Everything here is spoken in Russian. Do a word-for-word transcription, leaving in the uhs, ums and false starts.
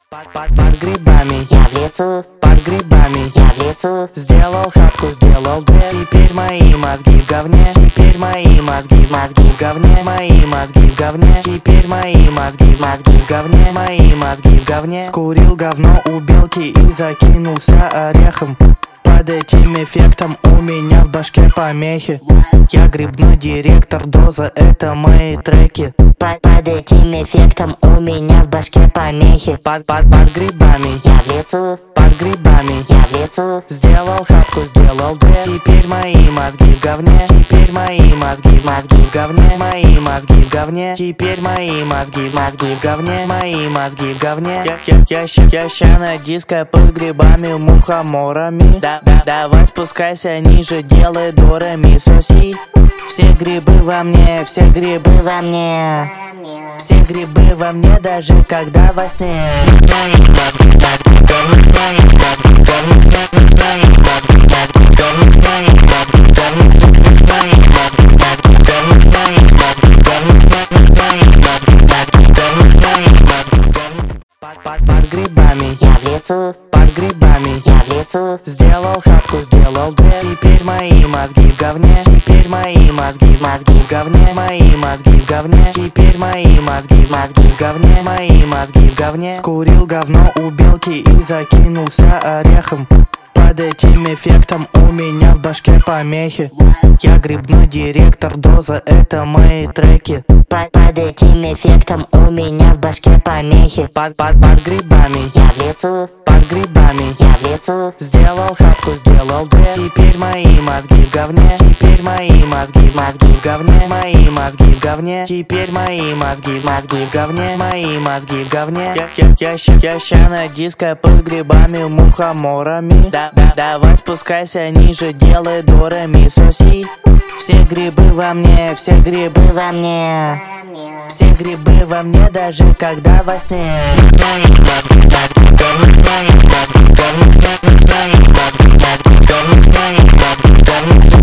Под, под, под грибами Я в лесу, под грибами я в лесу, сделал хатку, сделал дверь. Теперь мои мозги в говне. Теперь мои мозги в мозги в говне. Мои мозги в говне. Теперь мои мозги в мозги в говне. Мои мозги в говне. Скурил говно у белки и закинулся орехом. Под этим эффектом у меня в башке помехи. Я грибной директор, доза — это мои треки. под, под этим эффектом у меня в башке помехи. Под, под, под грибами Я в лесу, под грибами я в лесу, сделал хатку, сделал дверь. Теперь мои мозги в говне. Теперь мои мозги в мозги в говне. Мои мозги в говне. Теперь мои мозги в мозги в говне. Мои мозги в говне. Я, я, я, ща, я ща на диско под грибами, мухоморами. Да, да, давай спускайся ниже, делай до ре ми со си. Все грибы во мне, все грибы во мне. все грибы во мне, даже когда во сне. Мозги, мозги, мозги, говно, мозги, мозги, говно, мозги, мозги, мозги, говно, мозги, мозги, говно, мозги, мозги, мозги, говно, мозги, говно, мозги, мозги, говно, мозги, говно. Под, под, под грибами Я в лесу, под грибами я в лесу, сделал хатку, сделал дверь. Теперь мои мозги в говне. Теперь мои мозги в мозги в говне. Мои мозги в говне. Теперь мои мозги в мозги в говне. Мои мозги в говне. Скурил говно у белки и закинулся орехом. Под этим эффектом у меня в башке помехи. Я грибной директор, доза — это мои треки. под, под этим эффектом у меня в башке помехи. Под, под, под грибами Я в лесу, под грибами я в лесу, сделал хатку, сделал дверь. Теперь мои мозги в говне. Теперь мои мозги в мозги в говне. Мои мозги в говне. Теперь мои мозги в мозги в говне. Мои мозги в говне. Я, я, я, ща, я ща на диско под грибами, мухоморами. Да, да, давай спускайся ниже, делай до ре ми со си. Все грибы во мне, все грибы во мне. все грибы во мне, даже когда во сне. Мозги, мозги, говно, мозги, говно, мозги, мозги, говно, мозги, говно.